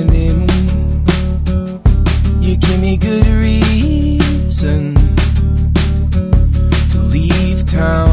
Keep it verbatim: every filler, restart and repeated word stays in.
darling. You give me good reason to leave town.